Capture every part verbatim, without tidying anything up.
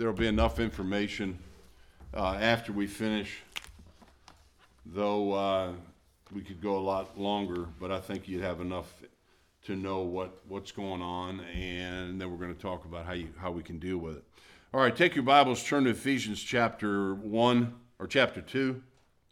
there'll be enough information uh, after we finish, though uh, we could go a lot longer, but I think you'd have enough to know what, what's going on, and then we're going to talk about how you how we can deal with it. All right, take your Bibles, turn to Ephesians chapter one, or chapter two.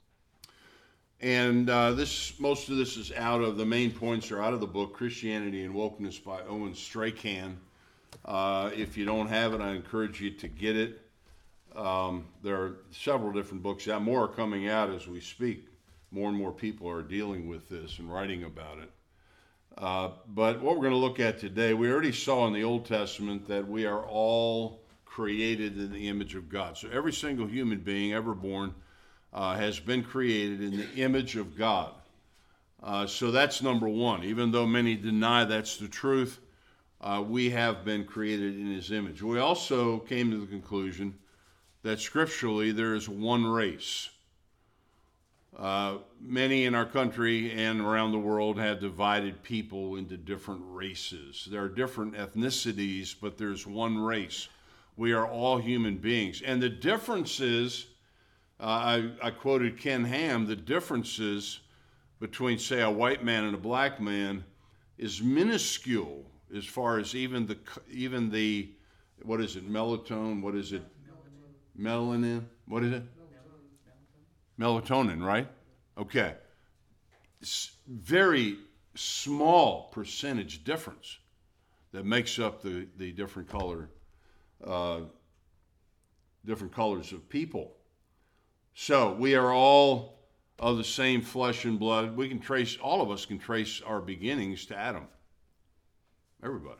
And uh, this, most of this is out of, the main points are out of the book, Christianity and Wokeness by Owen Strachan. Uh, if you don't have it, I encourage you to get it. Um, there are several different books out. More are coming out as we speak. More and more people are dealing with this and writing about it. Uh, but what we're going to look at today, we already saw in the Old Testament that we are all created in the image of God. So every single human being ever born uh, has been created in the image of God. Uh, so that's number one. Even though many deny that's the truth, uh, we have been created in his image. We also came to the conclusion that scripturally there is one race. Uh, many in our country and around the world have divided people into different races. There are different ethnicities, but there's one race. We are all human beings. And the differences, uh, I, I quoted Ken Ham, the differences between, say, a white man and a black man is minuscule as far as even the, even the what is it, melatonin, what is it? Melanin, what is it? Melatonin, right? Okay. It's very small percentage difference that makes up the, the different color, uh, different colors of people. So we are all of the same flesh and blood. We can trace, all of us can trace our beginnings to Adam. Everybody.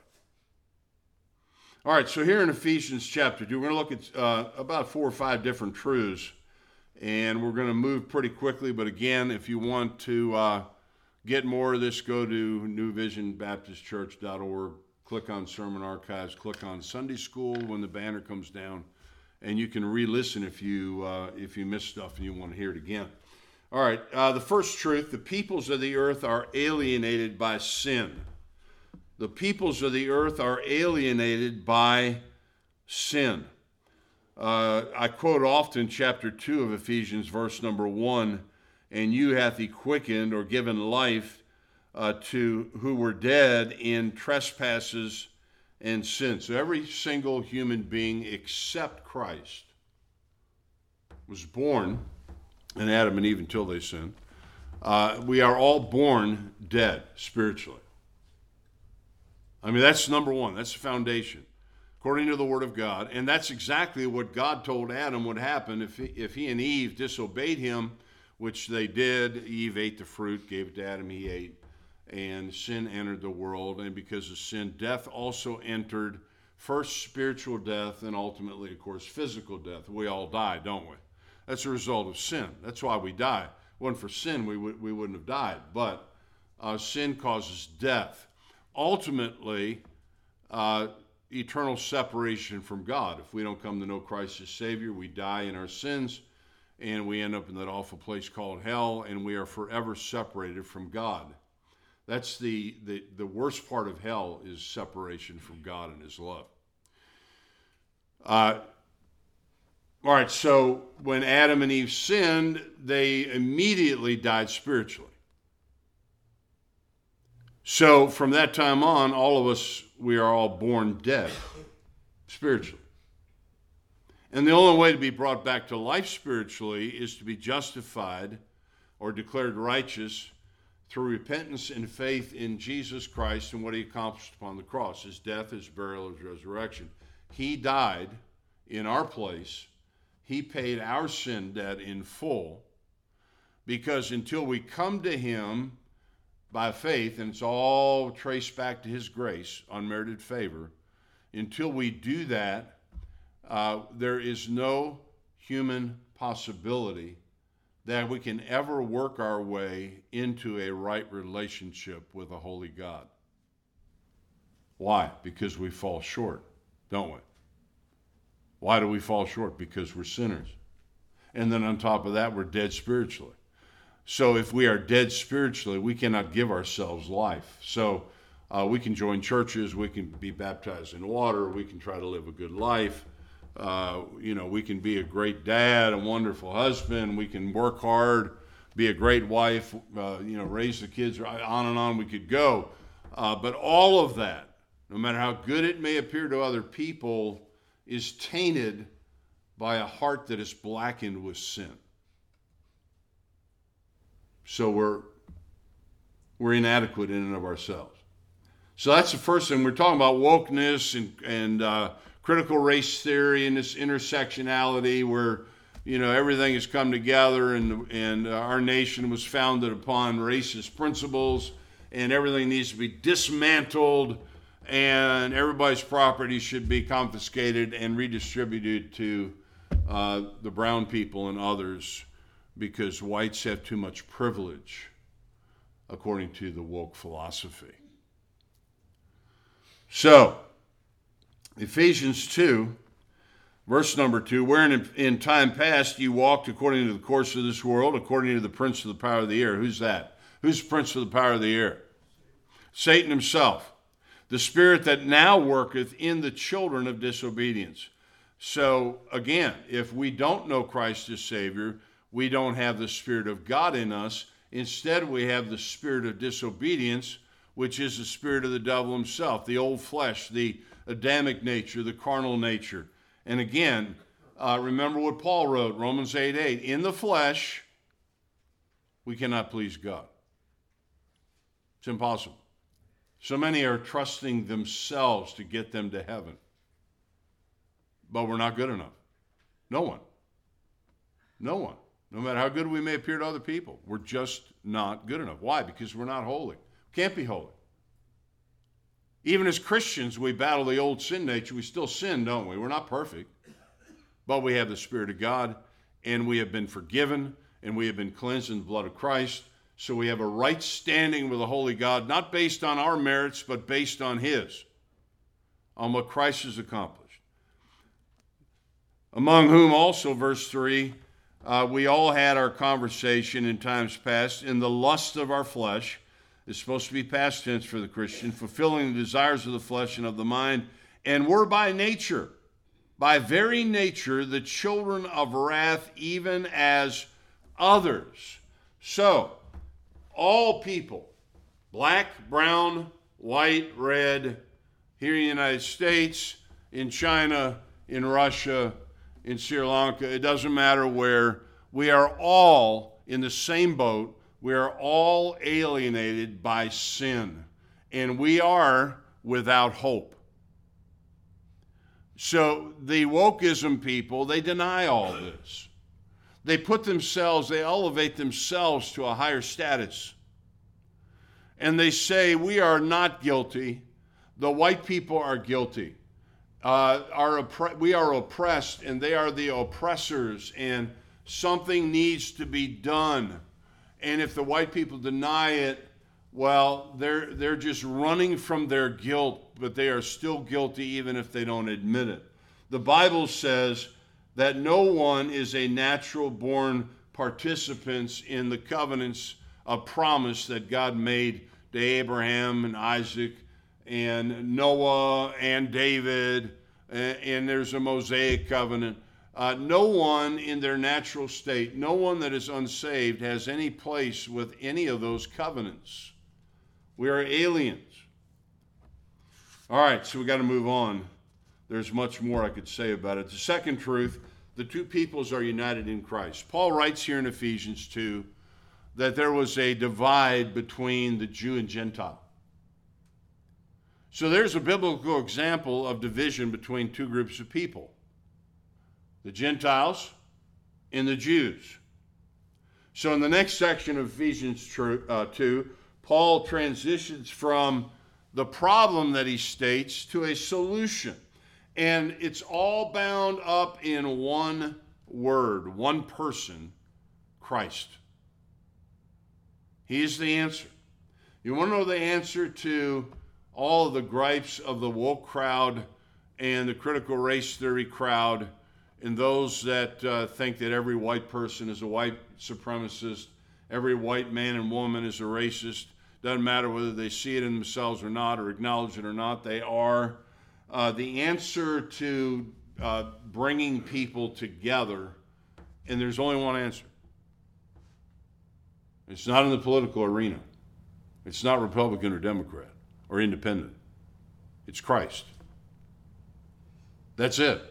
All right, so here in Ephesians chapter two, we're going to look at uh, about four or five different truths. And we're going to move pretty quickly, but again, if you want to uh, get more of this, go to new vision baptist church dot org, click on Sermon Archives, click on Sunday School when the banner comes down, and you can re-listen if you uh, if you miss stuff and you want to hear it again. All right, uh, the first truth, the peoples of the earth are alienated by sin. The peoples of the earth are alienated by sin. Uh, I quote often chapter two of Ephesians, verse number one, and you hath he quickened or given life uh, to who were dead in trespasses and sins. So every single human being except Christ was born, and Adam and Eve until they sinned. Uh, we are all born dead spiritually. I mean, that's number one. That's the foundation. According to the Word of God. And that's exactly what God told Adam would happen if he, if he and Eve disobeyed him, which they did. Eve ate the fruit, gave it to Adam, he ate, and sin entered the world. And because of sin, death also entered, first spiritual death, and ultimately, of course, physical death. We all die, don't we? That's a result of sin. That's why we die. If it wasn't for sin, we, would, we wouldn't have died. But uh, sin causes death. Ultimately, uh, eternal separation from God. If we don't come to know Christ as Savior, we die in our sins, and we end up in that awful place called hell, and we are forever separated from God. That's the, the, the worst part of hell, is separation from God and his love. Uh, all right, so when Adam and Eve sinned, they immediately died spiritually. So from that time on, all of us, we are all born dead spiritually. And the only way to be brought back to life spiritually is to be justified or declared righteous through repentance and faith in Jesus Christ and what he accomplished upon the cross, his death, his burial, his resurrection. He died in our place. He paid our sin debt in full, because until we come to him by faith, and it's all traced back to his grace, unmerited favor, until we do that, uh, there is no human possibility that we can ever work our way into a right relationship with a holy God. Why? Because we fall short, don't we? Why do we fall short? Because we're sinners. And then on top of that, we're dead spiritually. So if we are dead spiritually, we cannot give ourselves life. So uh, we can join churches, we can be baptized in water, we can try to live a good life, Uh, you know, we can be a great dad, a wonderful husband. We can work hard, be a great wife, uh, you know, raise the kids, on and on we could go. Uh, but all of that, no matter how good it may appear to other people, is tainted by a heart that is blackened with sin. So we're we're inadequate in and of ourselves. So that's the first thing. We're talking about wokeness and and uh, critical race theory and this intersectionality where, you know, everything has come together and and our nation was founded upon racist principles and everything needs to be dismantled and everybody's property should be confiscated and redistributed to uh, the brown people and others because whites have too much privilege, according to the woke philosophy. So, Ephesians two, verse number two, wherein in, in time past you walked according to the course of this world, according to the prince of the power of the air. Who's that? Who's the prince of the power of the air? Satan himself. The spirit that now worketh in the children of disobedience. So, again, if we don't know Christ as Savior, we don't have the Spirit of God in us. Instead, we have the spirit of disobedience, which is the spirit of the devil himself, the old flesh, the Adamic nature, the carnal nature. And again, uh, remember what Paul wrote, Romans eight eight. In the flesh, we cannot please God. It's impossible. So many are trusting themselves to get them to heaven. But we're not good enough. No one. No one. No matter how good we may appear to other people, we're just not good enough. Why? Because we're not holy. Can't be holy. Even as Christians, we battle the old sin nature. We still sin, don't we? We're not perfect. But we have the Spirit of God, and we have been forgiven, and we have been cleansed in the blood of Christ. So we have a right standing with the holy God, not based on our merits, but based on His, on what Christ has accomplished. Among whom also, verse three, uh, we all had our conversation in times past in the lust of our flesh. It's supposed to be past tense for the Christian, fulfilling the desires of the flesh and of the mind, and were by nature, by very nature, the children of wrath, even as others. So, all people, black, brown, white, red, here in the United States, in China, in Russia, in Sri Lanka, it doesn't matter where, we are all in the same boat. We are all alienated by sin, and we are without hope. So the wokeism people, they deny all this. They put themselves, they elevate themselves to a higher status. And they say, we are not guilty. The white people are guilty. Uh, are oppre- we are oppressed, and they are the oppressors, and something needs to be done. And if the white people deny it, well, they're, they're just running from their guilt, but they are still guilty even if they don't admit it. The Bible says that no one is a natural-born participant in the covenants of promise that God made to Abraham and Isaac and Noah and David, and, and there's a Mosaic covenant. Uh, no one in their natural state, no one that is unsaved has any place with any of those covenants. We are aliens. All right, so we got to move on. There's much more I could say about it. The second truth, the two peoples are united in Christ. Paul writes here in Ephesians two that there was a divide between the Jew and Gentile. So there's a biblical example of division between two groups of people, the Gentiles and the Jews. So in the next section of Ephesians two, Paul transitions from the problem that he states to a solution. And it's all bound up in one word, one person, Christ. He is the answer. You want to know the answer to all of the gripes of the woke crowd and the critical race theory crowd and those that uh, think that every white person is a white supremacist, every white man and woman is a racist? Doesn't matter whether they see it in themselves or not or acknowledge it or not, they are. Uh, the answer to uh, bringing people together, and there's only one answer. It's not in the political arena. It's not Republican or Democrat or independent. It's Christ. That's it.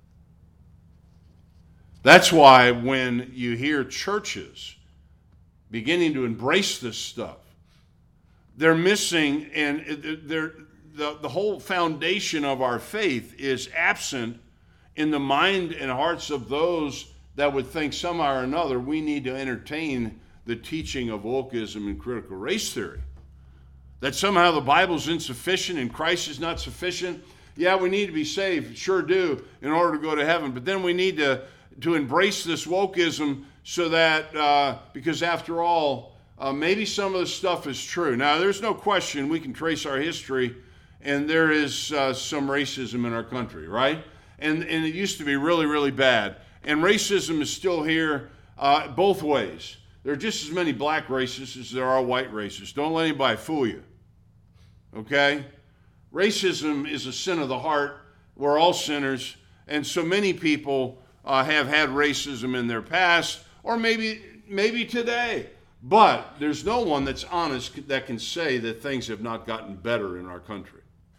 That's why when you hear churches beginning to embrace this stuff, they're missing, and they're, the, the whole foundation of our faith is absent in the mind and hearts of those that would think somehow or another we need to entertain the teaching of wokeism and critical race theory. That somehow the Bible's insufficient and Christ is not sufficient. Yeah, we need to be saved, sure do, in order to go to heaven. But then we need to, to embrace this wokeism so that, uh, because after all, uh, maybe some of the stuff is true. Now, there's no question we can trace our history, and there is uh, some racism in our country, right? And, and it used to be really, really bad. And racism is still here uh, both ways. There are just as many black racists as there are white racists. Don't let anybody fool you. Okay? Racism is a sin of the heart. We're all sinners. And so many people uh, have had racism in their past, or maybe maybe today. But there's no one that's honest that can say that things have not gotten better in our country.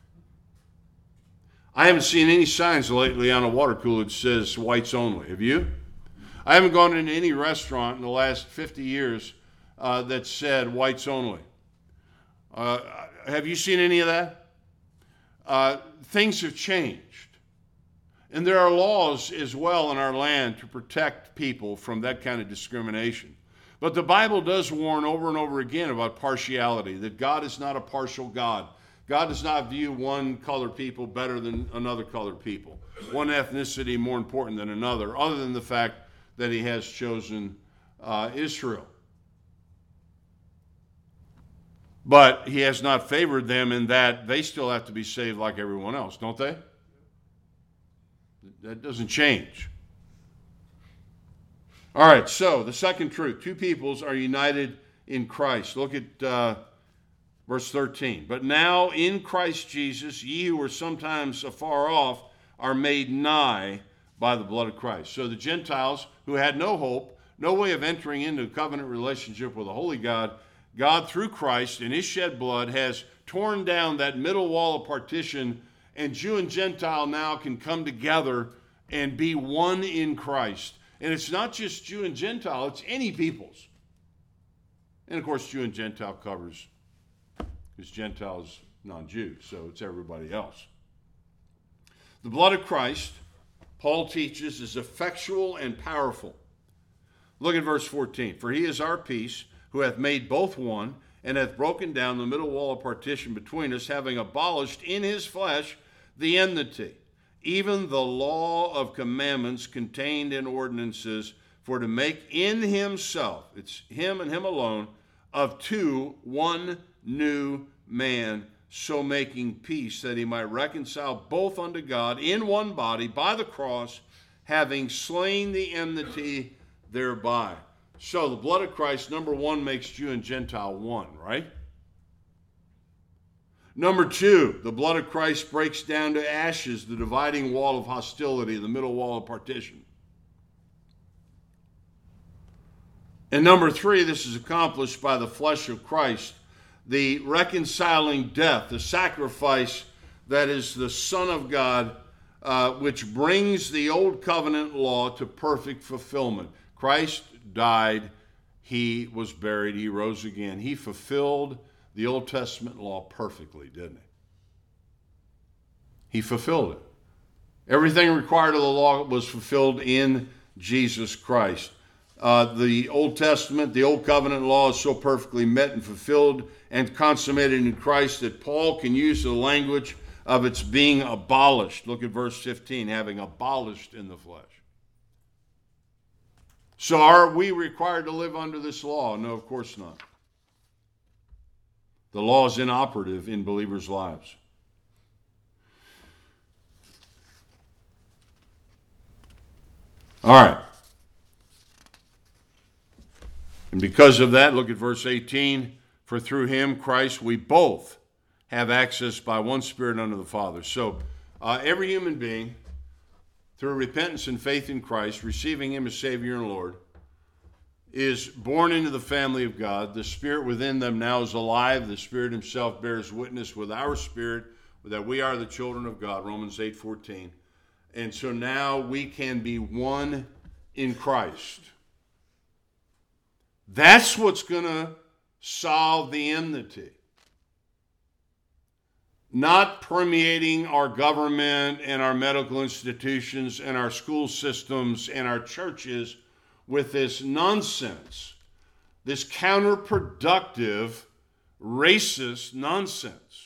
I haven't seen any signs lately on a water cooler that says whites only. Have you? I haven't gone into any restaurant in the last fifty years uh, that said whites only. Uh, have you seen any of that? Uh, things have changed. And there are laws as well in our land to protect people from that kind of discrimination. But the Bible does warn over and over again about partiality, that God is not a partial God. God does not view one colored people better than another colored people, one ethnicity more important than another, other than the fact that he has chosen uh, Israel. But he has not favored them in that they still have to be saved like everyone else, don't they? That doesn't change. All right, so the second truth, two peoples are united in Christ. Look at uh, verse thirteen. But now in Christ Jesus, ye who were sometimes afar off are made nigh by the blood of Christ. So the Gentiles who had no hope, no way of entering into a covenant relationship with a holy God, God through Christ in his shed blood has torn down that middle wall of partition, and Jew and Gentile now can come together and be one in Christ. And it's not just Jew and Gentile, it's any peoples. And of course, Jew and Gentile covers, because Gentile is non-Jew, so it's everybody else. The blood of Christ, Paul teaches, is effectual and powerful. Look at verse fourteen. For he is our peace, who hath made both one, and hath broken down the middle wall of partition between us, having abolished in his flesh the enmity, even the law of commandments contained in ordinances, for to make in himself, it's him and him alone, of two one new man, so making peace, that he might reconcile both unto God in one body by the cross, having slain the enmity thereby. So the blood of Christ, number one, makes Jew and Gentile one, right? Number two, the blood of Christ breaks down to ashes the dividing wall of hostility, the middle wall of partition. And number three, this is accomplished by the flesh of Christ, the reconciling death, the sacrifice that is the Son of God, uh, which brings the old covenant law to perfect fulfillment. Christ died, he was buried, he rose again. He fulfilled the Old Testament law perfectly, didn't he? He fulfilled it. Everything required of the law was fulfilled in Jesus Christ. Uh, the Old Testament, the Old Covenant law is so perfectly met and fulfilled and consummated in Christ that Paul can use the language of its being abolished. Look at verse fifteen, having abolished in the flesh. So are we required to live under this law? No, of course not. The law is inoperative in believers' lives. All right. And because of that, look at verse eighteen. For through him, Christ, we both have access by one Spirit unto the Father. So uh, every human being through repentance and faith in Christ, receiving him as Savior and Lord, is born into the family of God. The Spirit within them now is alive. The Spirit himself bears witness with our spirit that we are the children of God, Romans eight fourteen. And so now we can be one in Christ. That's what's going to solve the enmity. Not permeating our government and our medical institutions and our school systems and our churches with this nonsense, this counterproductive, racist nonsense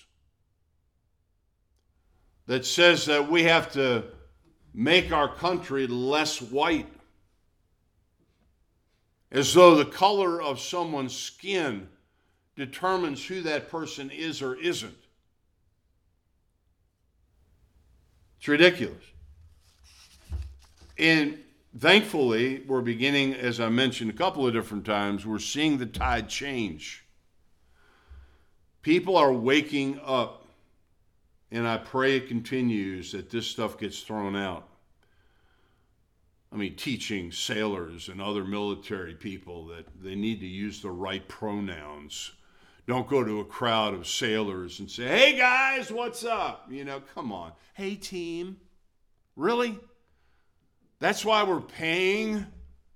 that says that we have to make our country less white, as though the color of someone's skin determines who that person is or isn't. It's ridiculous. And thankfully, we're beginning, as I mentioned a couple of different times, we're seeing the tide change. People are waking up, and I pray it continues, that this stuff gets thrown out. I mean, teaching sailors and other military people that they need to use the right pronouns. Don't go to a crowd of sailors and say, hey guys, what's up? You know, come on. Hey team. Really? That's why we're paying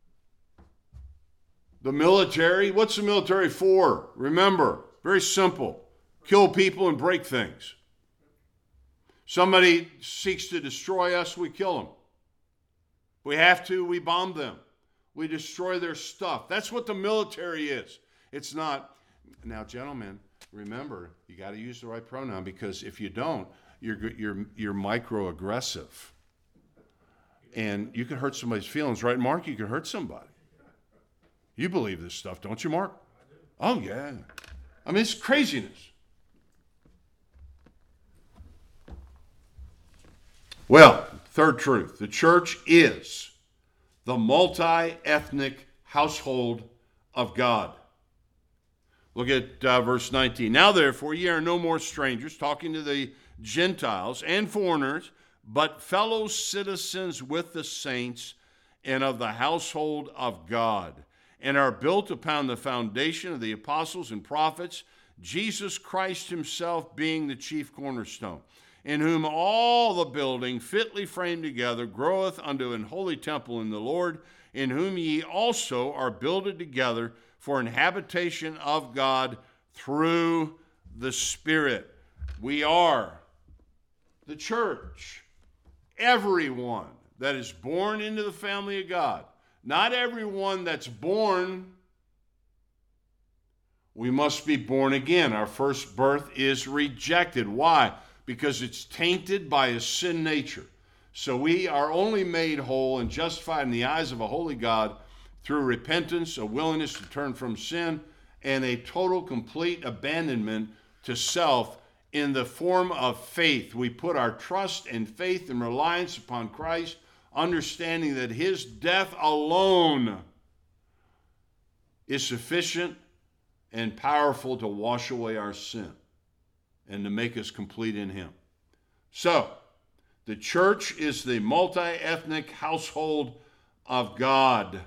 the military? What's the military for? Remember, very simple. Kill people and break things. Somebody seeks to destroy us, we kill them. If we have to, we bomb them. We destroy their stuff. That's what the military is. It's not. Now, gentlemen, remember, you got to use the right pronoun, because if you don't, you're you're you're microaggressive, and you can hurt somebody's feelings, right, Mark? You can hurt somebody. You believe this stuff, don't you, Mark? Oh yeah. I mean, it's craziness. Well, third truth: the church is the multi-ethnic household of God. Look at uh, verse nineteen. Now, therefore, ye are no more strangers, talking to the Gentiles and foreigners, but fellow citizens with the saints and of the household of God, and are built upon the foundation of the apostles and prophets, Jesus Christ himself being the chief cornerstone, in whom all the building fitly framed together groweth unto an holy temple in the Lord, in whom ye also are builded together for an habitation of God through the Spirit. We are the church. Everyone that is born into the family of God. Not everyone that's born. We must be born again. Our first birth is rejected. Why? Because it's tainted by a sin nature. So we are only made whole and justified in the eyes of a holy God through repentance, a willingness to turn from sin, and a total, complete abandonment to self in the form of faith. We put our trust and faith and reliance upon Christ, understanding that his death alone is sufficient and powerful to wash away our sin and to make us complete in him. So, the church is the multi-ethnic household of God.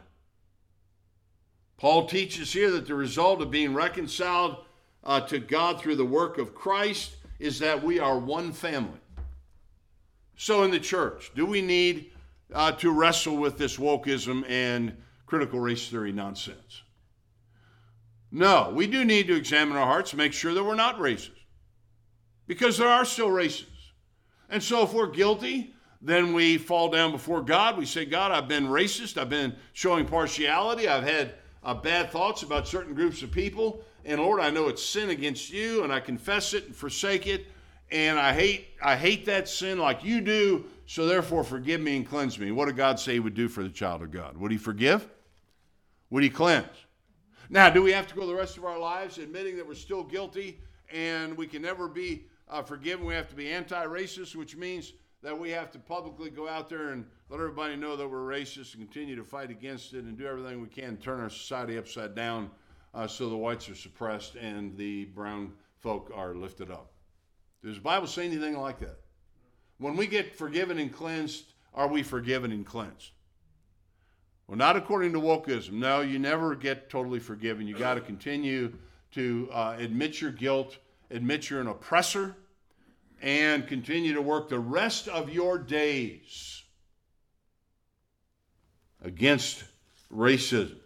Paul teaches here that the result of being reconciled uh, to God through the work of Christ is that we are one family. So in the church, do we need uh, to wrestle with this wokeism and critical race theory nonsense? No, we do need to examine our hearts and make sure that we're not racist, because there are still racists. And so if we're guilty, then we fall down before God. We say, God, I've been racist. I've been showing partiality. I've had uh, bad thoughts about certain groups of people. And Lord, I know it's sin against you, and I confess it and forsake it. And I hate I hate that sin like you do, so therefore forgive me and cleanse me. What did God say he would do for the child of God? Would he forgive? Would he cleanse? Now, do we have to go the rest of our lives admitting that we're still guilty and we can never be uh, forgiven? We have to be anti-racist, which means that we have to publicly go out there and let everybody know that we're racist and continue to fight against it and do everything we can to turn our society upside down uh, so the whites are suppressed and the brown folk are lifted up. Does the Bible say anything like that? When we get forgiven and cleansed, are we forgiven and cleansed? Well, not according to wokeism. No, you never get totally forgiven. You got to continue to uh, admit your guilt, admit you're an oppressor, and continue to work the rest of your days against racism.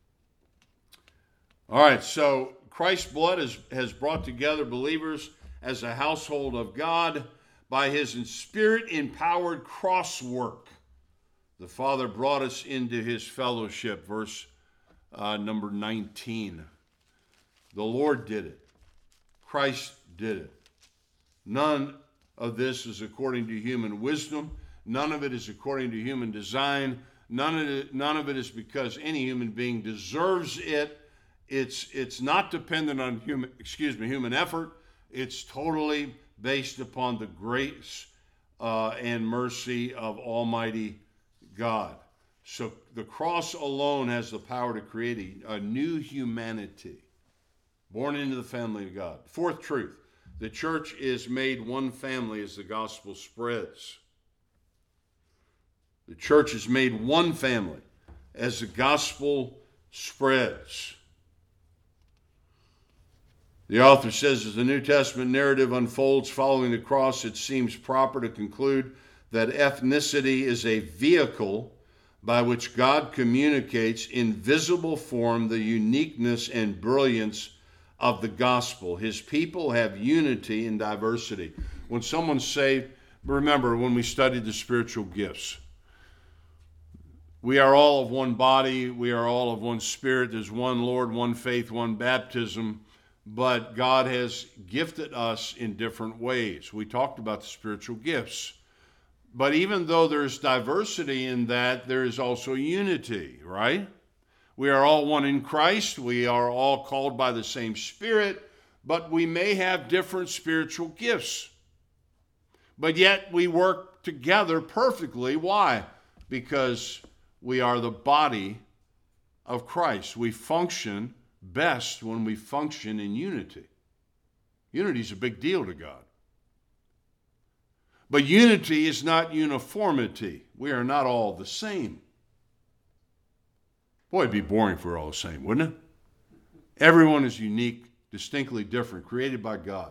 All right, so Christ's blood has, has brought together believers as a household of God by his Spirit-empowered cross work. The Father brought us into his fellowship, verse uh, number nineteen. The Lord did it. Christ did it. None of this is according to human wisdom. None of it is according to human design. None of it, none of it is because any human being deserves it. It's, it's not dependent on human, excuse me, human effort. It's totally based upon the grace uh, and mercy of Almighty God. So the cross alone has the power to create a, a new humanity, born into the family of God. Fourth truth, the church is made one family as the gospel spreads. The church is made one family as the gospel spreads. The author says, as the New Testament narrative unfolds following the cross, it seems proper to conclude that ethnicity is a vehicle by which God communicates in visible form the uniqueness and brilliance of the gospel. His people have unity in diversity. When someone's saved, remember when we studied the spiritual gifts, we are all of one body, we are all of one spirit, there's one Lord, one faith, one baptism, but God has gifted us in different ways. We talked about the spiritual gifts. But even though there's diversity in that, there is also unity, right? We are all one in Christ. We are all called by the same Spirit, but we may have different spiritual gifts. But yet we work together perfectly. Why? Because we are the body of Christ. We function best when we function in unity. Unity is a big deal to God. But unity is not uniformity. We are not all the same. Boy, it'd be boring if we were all the same, wouldn't it? Everyone is unique, distinctly different, created by God.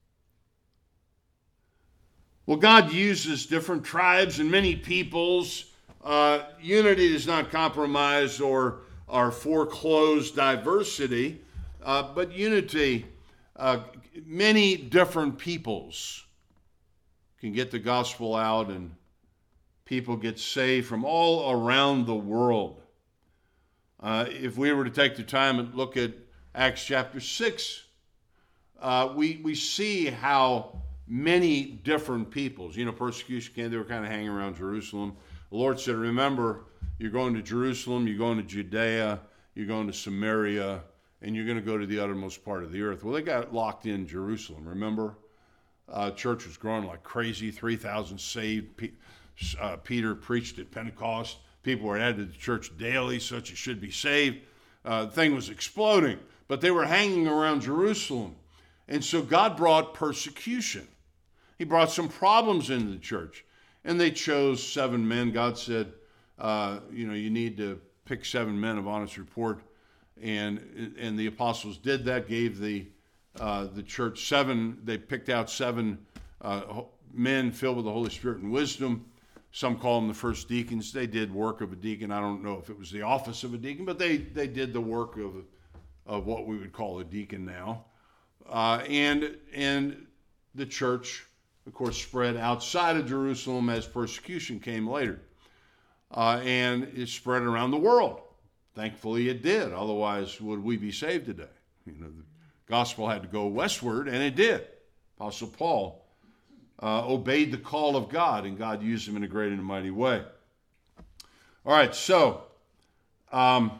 Well, God uses different tribes and many peoples. Uh, unity does not compromise or, or foreclose diversity, uh, but unity, uh, many different peoples can get the gospel out and people get saved from all around the world. Uh, if we were to take the time and look at Acts chapter six, uh, we, we see how many different peoples, you know, persecution came, they were kind of hanging around Jerusalem. The Lord said, remember, you're going to Jerusalem, you're going to Judea, you're going to Samaria, and you're going to go to the uttermost part of the earth. Well, they got locked in Jerusalem, remember? Uh, church was growing like crazy, three thousand saved. P- uh, Peter preached at Pentecost. People were added to the church daily, such as should be saved. Uh, the thing was exploding, but they were hanging around Jerusalem. And so God brought persecution. He brought some problems into the church. And they chose seven men. God said, uh, you know, you need to pick seven men of honest report. And, and the apostles did that, gave the Uh, the church seven, they picked out seven uh, men filled with the Holy Spirit and wisdom. Some call them the first deacons. They did work of a deacon. I don't know if it was the office of a deacon, but they, they did the work of, of what we would call a deacon now. Uh, and, and the church, of course, spread outside of Jerusalem as persecution came later. Uh, and it spread around the world. Thankfully it did. Otherwise, would we be saved today? You know, the gospel had to go westward, and it did. Apostle Paul uh, obeyed the call of God, and God used him in a great and mighty way. All right, so um,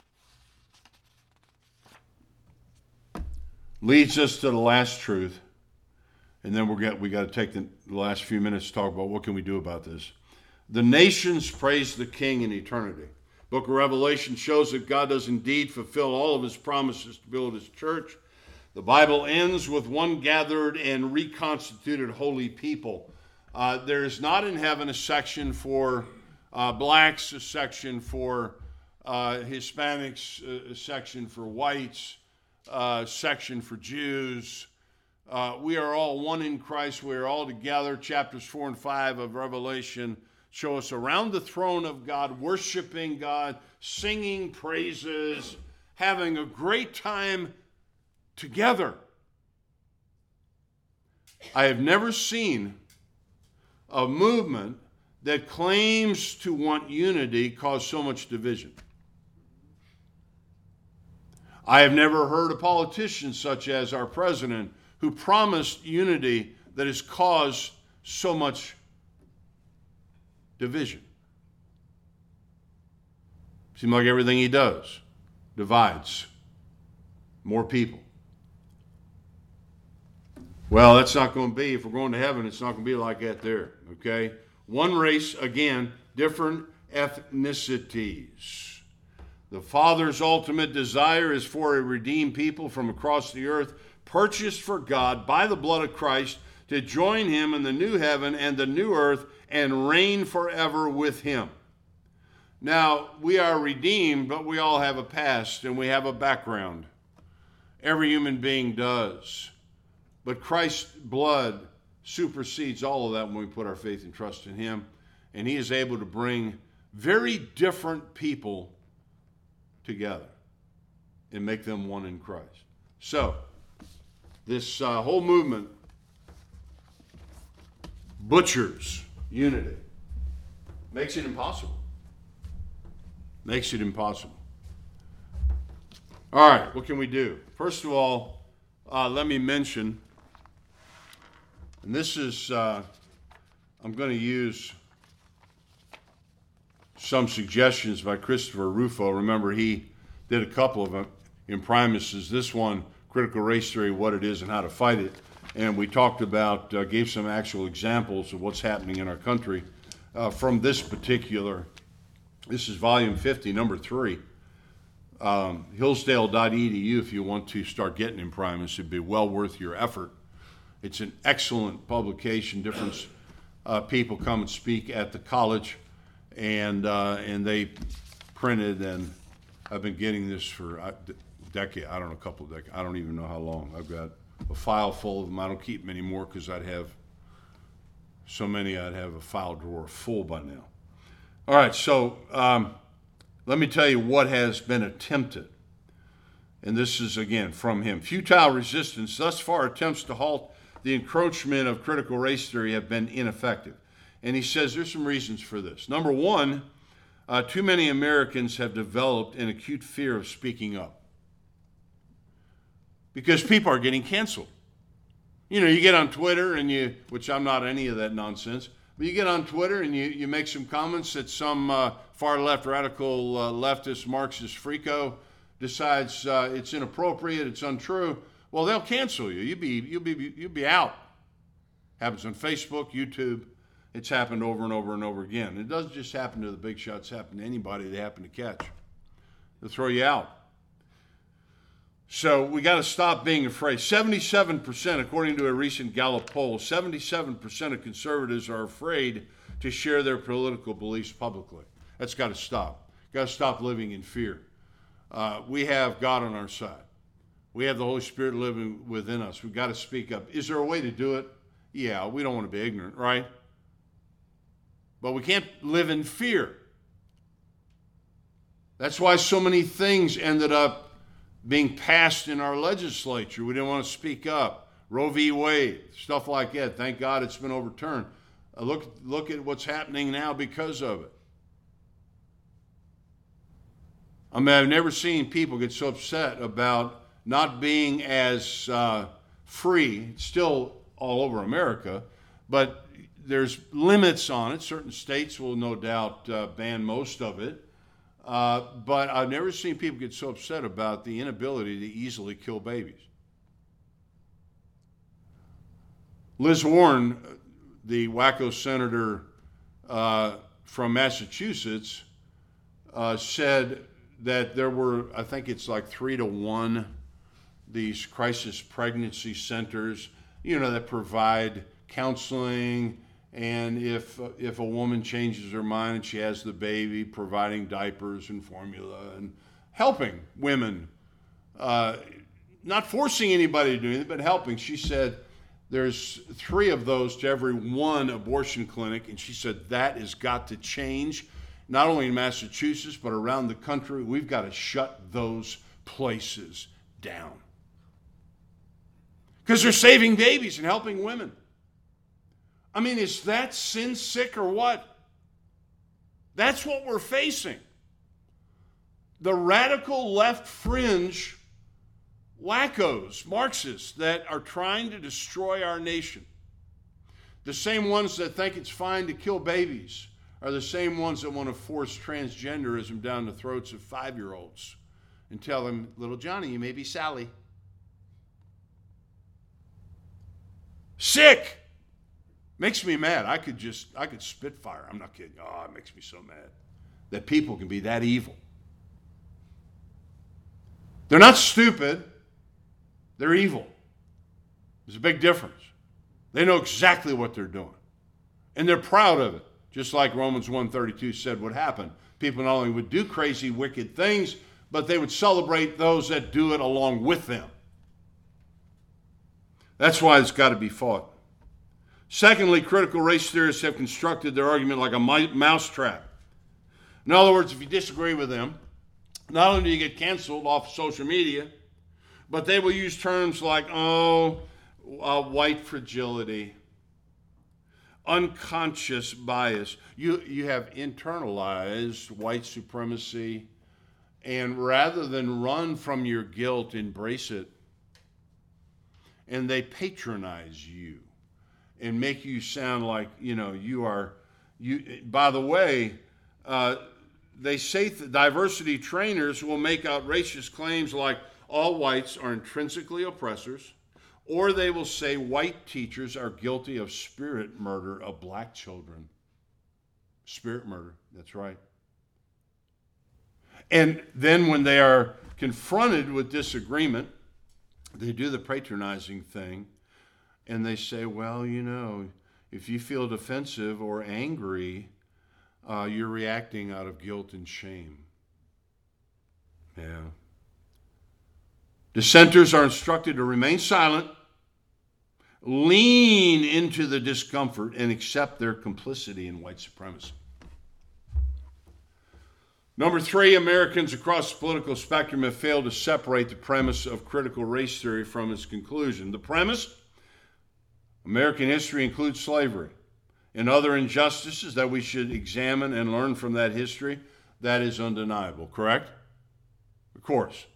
leads us to the last truth, and then we're get, we got to take the, the last few minutes to talk about what can we do about this. The nations praise the King in eternity. Book of Revelation shows that God does indeed fulfill all of his promises to build his church. The Bible ends with one gathered and reconstituted holy people. Uh, there is not in heaven a section for uh, blacks, a section for uh, Hispanics, a section for whites, a section for Jews. Uh, we are all one in Christ. We are all together. Chapters four and five of Revelation show us around the throne of God, worshiping God, singing praises, having a great time together. I have never seen a movement that claims to want unity cause so much division. I have never heard a politician such as our president who promised unity that has caused so much division. Seems like everything he does divides more people. Well, that's not going to be, if we're going to heaven, it's not going to be like that there, okay? One race, again, different ethnicities. The Father's ultimate desire is for a redeemed people from across the earth, purchased for God by the blood of Christ, to join him in the new heaven and the new earth and reign forever with him. Now, we are redeemed, but we all have a past and we have a background. Every human being does. But Christ's blood supersedes all of that when we put our faith and trust in him. And he is able to bring very different people together and make them one in Christ. So, this uh, whole movement butchers unity. Makes it impossible. Makes it impossible. All right, what can we do? First of all, uh, let me mention, and this is, uh, I'm going to use some suggestions by Christopher Rufo. Remember, he did a couple of them in Primuses. This one, Critical Race Theory, What It Is and How to Fight It. And we talked about, uh, gave some actual examples of what's happening in our country uh, from this particular, this is volume fifty, number three. Um, hillsdale dot e d u if you want to start getting in Primus. It'd be well worth your effort. It's an excellent publication. Different uh, people come and speak at the college, and uh, and they printed, and I've been getting this for a decade, I don't know, a couple of decades. I don't even know how long. I've got a file full of them. I don't keep them anymore because I'd have so many, I'd have a file drawer full by now. All right, so um, let me tell you what has been attempted. And this is, again, from him. Futile resistance. Thus far, attempts to halt the encroachment of critical race theory have been ineffective. And he says there's some reasons for this. Number one, uh, too many Americans have developed an acute fear of speaking up, because people are getting canceled. You know, you get on Twitter and you, which I'm not any of that nonsense, but you get on Twitter and you, you make some comments that some uh, far left radical uh, leftist Marxist freako decides uh, it's inappropriate, it's untrue. Well, they'll cancel you. You'll be, you'll be, you'll be out. Happens on Facebook, YouTube. It's happened over and over and over again. It doesn't just happen to the big shots. It happens to anybody they happen to catch. They'll throw you out. So we got to stop being afraid. seventy-seven percent, according to a recent Gallup poll, seventy-seven percent of conservatives are afraid to share their political beliefs publicly. That's got to stop. Got to stop living in fear. Uh, we have God on our side. We have the Holy Spirit living within us. We've got to speak up. Is there a way to do it? Yeah, we don't want to be ignorant, right? But we can't live in fear. That's why so many things ended up being passed in our legislature. We didn't want to speak up. Roe v. Wade, stuff like that. Thank God it's been overturned. Uh, look, look at what's happening now because of it. I mean, I've never seen people get so upset about not being as uh, free. It's still all over America, but there's limits on it. Certain states will no doubt uh, ban most of it. Uh, but I've never seen people get so upset about the inability to easily kill babies. Liz Warren, the wacko senator uh, from Massachusetts, uh, said that there were, I think it's like three to one, these crisis pregnancy centers, you know, that provide counseling And if uh, if a woman changes her mind and she has the baby, providing diapers and formula and helping women, uh, not forcing anybody to do anything, but helping. She said there's three of those to every one abortion clinic, and she said that has got to change, not only in Massachusetts, but around the country. We've got to shut those places down because they're saving babies and helping women. I mean, is that sin sick or what? That's what we're facing. The radical left fringe wackos, Marxists, that are trying to destroy our nation. The same ones that think it's fine to kill babies are the same ones that want to force transgenderism down the throats of five-year-olds and tell them, little Johnny, you may be Sally. Sick! Makes me mad. I could just, I could spit fire. I'm not kidding. Oh, it makes me so mad that people can be that evil. They're not stupid. They're evil. There's a big difference. They know exactly what they're doing. And they're proud of it. Just like Romans one thirty-two said would happen. People not only would do crazy, wicked things, but they would celebrate those that do it along with them. That's why it's got to be fought. Secondly, critical race theorists have constructed their argument like a mousetrap. In other words, if you disagree with them, not only do you get canceled off social media, but they will use terms like, oh, uh, white fragility, unconscious bias. You, you have internalized white supremacy, and rather than run from your guilt, embrace it, and they patronize you and make you sound like, you know, you are, you. By the way, uh, they say that diversity trainers will make outrageous claims like all whites are intrinsically oppressors, or they will say white teachers are guilty of spirit murder of black children. Spirit murder, that's right. And then when they are confronted with disagreement, they do the patronizing thing, and they say, well, you know, if you feel defensive or angry, uh, you're reacting out of guilt and shame. Yeah. Dissenters are instructed to remain silent, lean into the discomfort, and accept their complicity in white supremacy. Number three, Americans across the political spectrum have failed to separate the premise of critical race theory from its conclusion. The premise, American history includes slavery and other injustices that we should examine and learn from that history, that is undeniable, correct? Of course.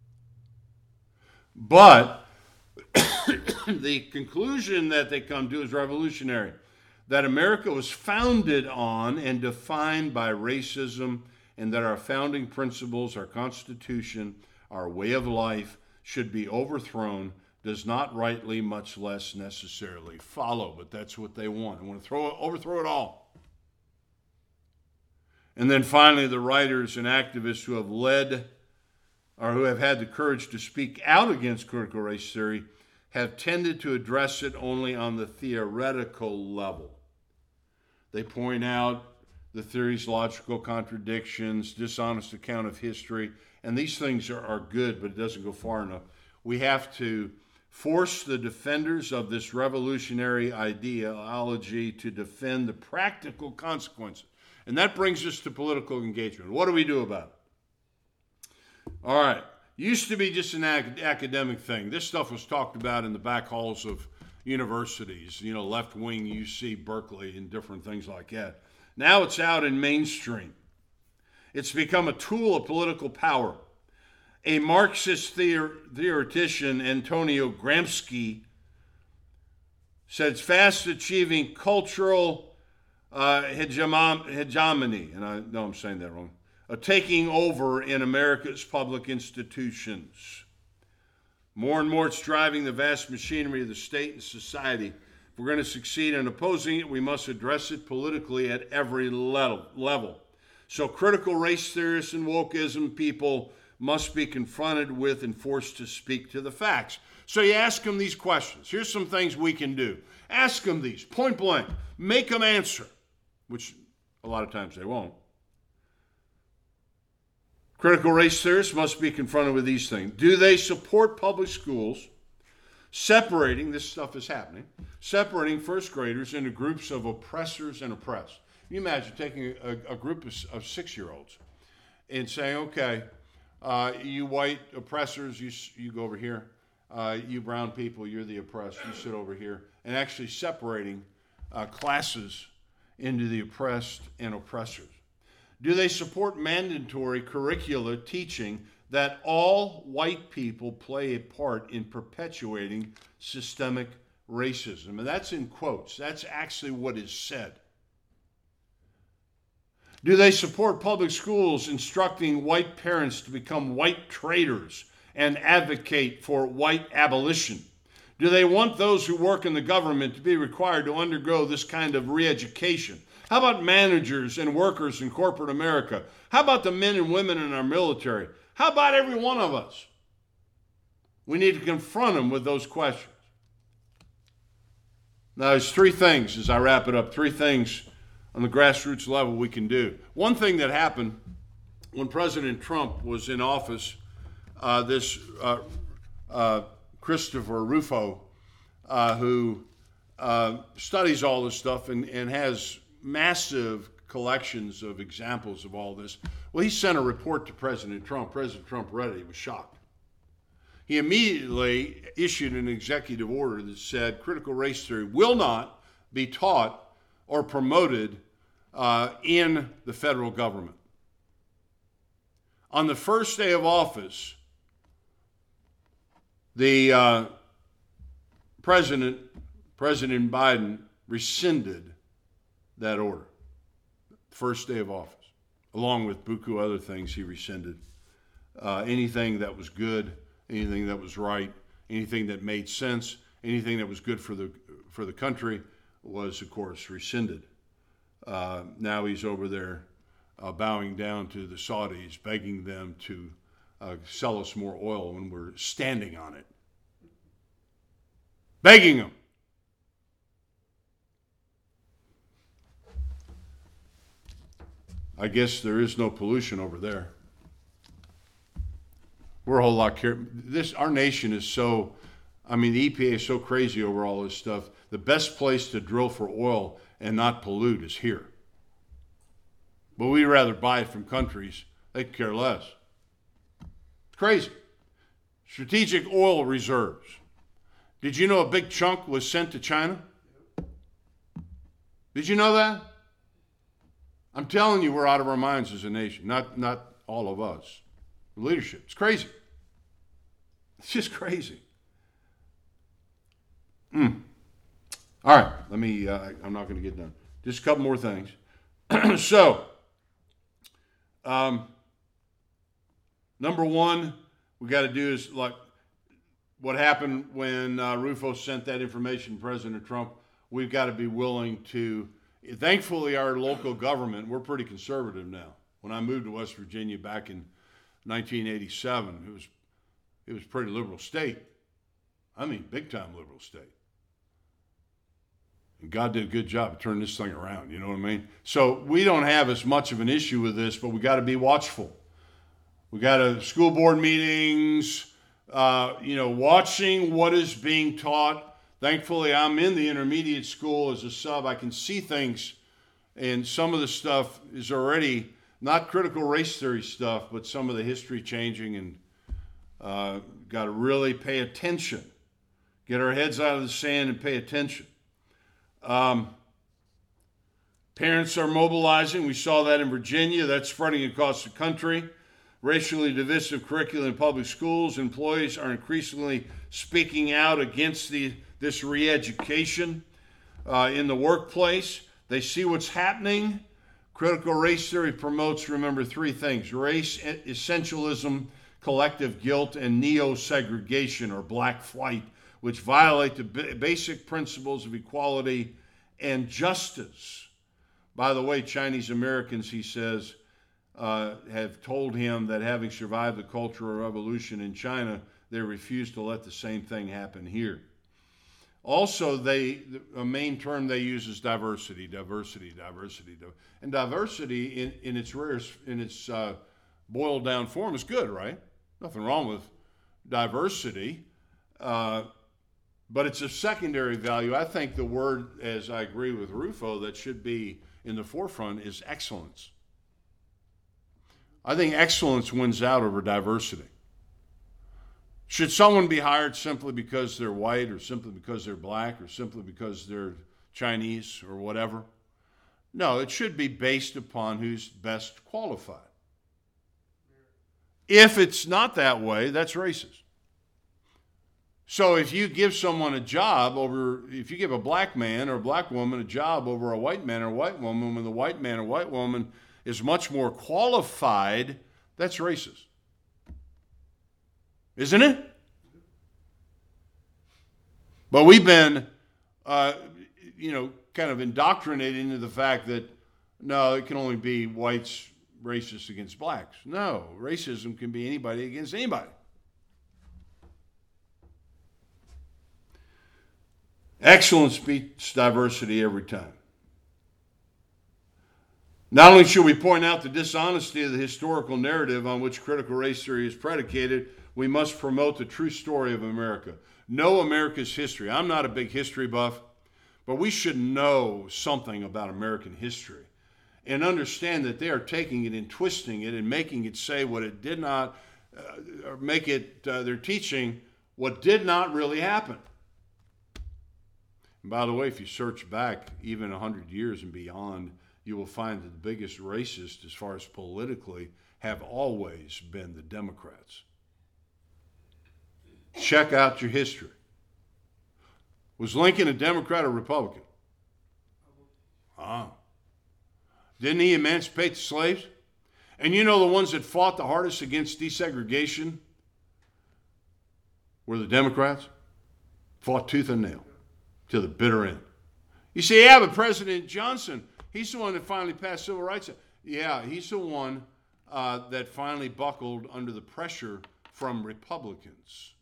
But the conclusion that they come to is revolutionary, that America was founded on and defined by racism, and that our founding principles, our Constitution, our way of life should be overthrown, does not rightly, much less necessarily follow. But that's what they want. They want to throw, overthrow it all. And then finally, the writers and activists who have led or who have had the courage to speak out against critical race theory have tended to address it only on the theoretical level. They point out the theory's logical contradictions, dishonest account of history, and these things are, are good, but it doesn't go far enough. We have to force the defenders of this revolutionary ideology to defend the practical consequences. And that brings us to political engagement. What do we do about it? All right. Used to be just an ac- academic thing. This stuff was talked about in the back halls of universities, you know, left-wing U C, Berkeley, and different things like that. Now it's out in mainstream. It's become a tool of political power. A Marxist theor- theoretician, Antonio Gramsci, said it's fast achieving cultural uh, hegemon- hegemony, and I know I'm saying that wrong, uh, taking over in America's public institutions. More and more it's driving the vast machinery of the state and society. If we're going to succeed in opposing it, we must address it politically at every level. So critical race theorists and wokeism people must be confronted with and forced to speak to the facts. So you ask them these questions. Here's some things we can do. Ask them these, point blank. Make them answer, which a lot of times they won't. Critical race theorists must be confronted with these things. Do they support public schools separating, this stuff is happening, separating first graders into groups of oppressors and oppressed? Can you imagine taking a, a group of, of six-year-olds and saying, okay, uh, you white oppressors, you, you go over here. Uh, you brown people, you're the oppressed, you sit over here. And actually separating uh, classes into the oppressed and oppressors. Do they support mandatory curricula teaching that all white people play a part in perpetuating systemic racism? And that's in quotes. That's actually what is said. Do they support public schools instructing white parents to become white traitors and advocate for white abolition? Do they want those who work in the government to be required to undergo this kind of re-education? How about managers and workers in corporate America? How about the men and women in our military? How about every one of us? We need to confront them with those questions. Now, there's three things, as I wrap it up, three things on the grassroots level we can do. One thing that happened when President Trump was in office, uh, this uh, uh, Christopher Rufo, uh, who uh, studies all this stuff and, and has massive collections of examples of all this. Well, he sent a report to President Trump. President Trump read it. He was shocked. He immediately issued an executive order that said critical race theory will not be taught or promoted uh, in the federal government. On the first day of office, the uh, president, President Biden, rescinded that order. First day of office, along with buku other things he rescinded. Uh, anything that was good, anything that was right, anything that made sense, anything that was good for the for the country was, of course, rescinded. Uh, now he's over there uh, bowing down to the Saudis, begging them to uh, sell us more oil when we're standing on it. Begging them. I guess there is no pollution over there. We're a whole lot careful. This, our nation is so, I mean, the E P A is so crazy over all this stuff. The best place to drill for oil and not pollute is here. But we'd rather buy it from countries, they could care less. It's crazy. Strategic oil reserves. Did you know a big chunk was sent to China? Did you know that? I'm telling you, we're out of our minds as a nation. Not, not all of us. The leadership. It's crazy. It's just crazy. Mm. All right. Let me, uh, I'm not going to get done. Just a couple more things. So, um, number one, we got to do is like what happened when uh, Rufo sent that information to President Trump. We've got to be willing to, thankfully our local government, we're pretty conservative now. When I moved to West Virginia back in nineteen eighty-seven, it was it was a pretty liberal state. I mean, big time liberal state. And God did a good job of turning this thing around, you know what I mean? So we don't have as much of an issue with this, but we got to be watchful. We got to, school board meetings, uh, you know, watching what is being taught. Thankfully, I'm in the intermediate school as a sub. I can see things, and some of the stuff is already not critical race theory stuff, but some of the history changing, and uh, got to really pay attention. Get our heads out of the sand and pay attention. Um, parents are mobilizing. We saw that in Virginia. That's spreading across the country. Racially divisive curriculum in public schools. Employees are increasingly speaking out against the this re-education uh, in the workplace. They see what's happening. Critical race theory promotes, remember, three things: race essentialism, collective guilt, and neo-segregation, or black flight, which violate the b- basic principles of equality and justice. By the way, Chinese Americans, he says, uh, have told him that having survived the Cultural Revolution in China, they refuse to let the same thing happen here. Also, they a main term they use is diversity, diversity, diversity, and diversity in, in its rarest, in its uh, boiled down form is good, right? Nothing wrong with diversity, uh, but it's a secondary value. I think the word, as I agree with Rufo, that should be in the forefront is excellence. I think excellence wins out over diversity. Should someone be hired simply because they're white or simply because they're black or simply because they're Chinese or whatever? No, it should be based upon who's best qualified. If it's not that way, that's racist. So if you give someone a job over, if you give a black man or a black woman a job over a white man or a white woman, when the white man or white woman is much more qualified, that's racist. Isn't it? But we've been, uh, you know, kind of indoctrinated into the fact that, no, it can only be whites racist against blacks. No, racism can be anybody against anybody. Excellence beats diversity every time. Not only should we point out the dishonesty of the historical narrative on which critical race theory is predicated, we must promote the true story of America. Know America's history. I'm not a big history buff, but we should know something about American history and understand that they are taking it and twisting it and making it say what it did not, uh, or make it, uh, they're teaching what did not really happen. And by the way, if you search back even one hundred years and beyond, you will find that the biggest racists, as far as politically, have always been the Democrats. Check out your history. Was Lincoln a Democrat or Republican? Ah. Didn't he emancipate the slaves? And you know the ones that fought the hardest against desegregation were the Democrats? Fought tooth and nail to the bitter end. You say, yeah, but President Johnson, he's the one that finally passed civil rights. Yeah, he's the one uh, that finally buckled under the pressure from Republicans.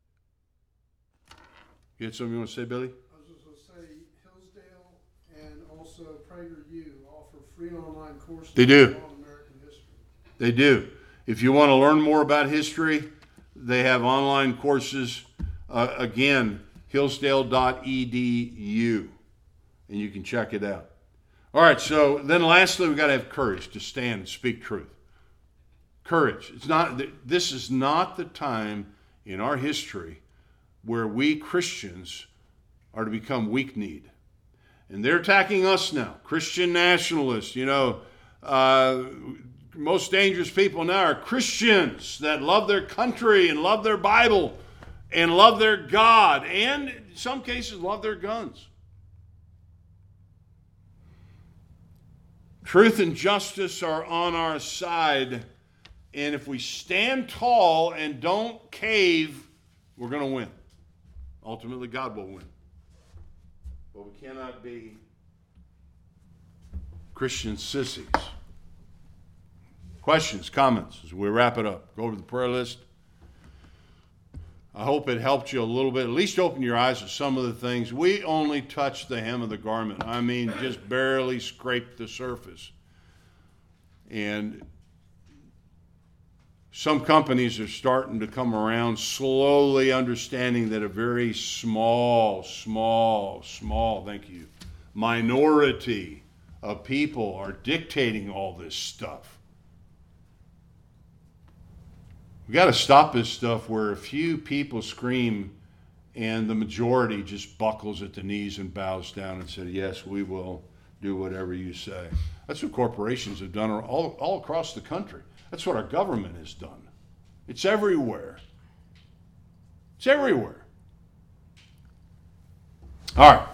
You had something you want to say, Billy? I was just going to say, Hillsdale and also PragerU offer free online courses They do. on American history. They do. If you want to learn more about history, they have online courses. Uh, again, hillsdale dot e d u, and you can check it out. All right, so then lastly, we've got to have courage to stand and speak truth. Courage. It's not. This is not the time in our history where we Christians are to become weak-kneed. And they're attacking us now. Christian nationalists, you know, uh, most dangerous people now are Christians that love their country and love their Bible and love their God and in some cases love their guns. Truth and justice are on our side, and if we stand tall and don't cave, we're going to win. Ultimately, God will win. But we cannot be Christian sissies. Questions, comments as we wrap it up? Go over the prayer list. I hope it helped you a little bit. At least open your eyes to some of the things. We only touched the hem of the garment. I mean, just barely scraped the surface. And some companies are starting to come around, slowly understanding that a very small, small, small, thank you, minority of people are dictating all this stuff. We got to stop this stuff where a few people scream and the majority just buckles at the knees and bows down and says, yes, we will do whatever you say. That's what corporations have done all, all across the country. That's what our government has done. It's everywhere. It's everywhere. All right.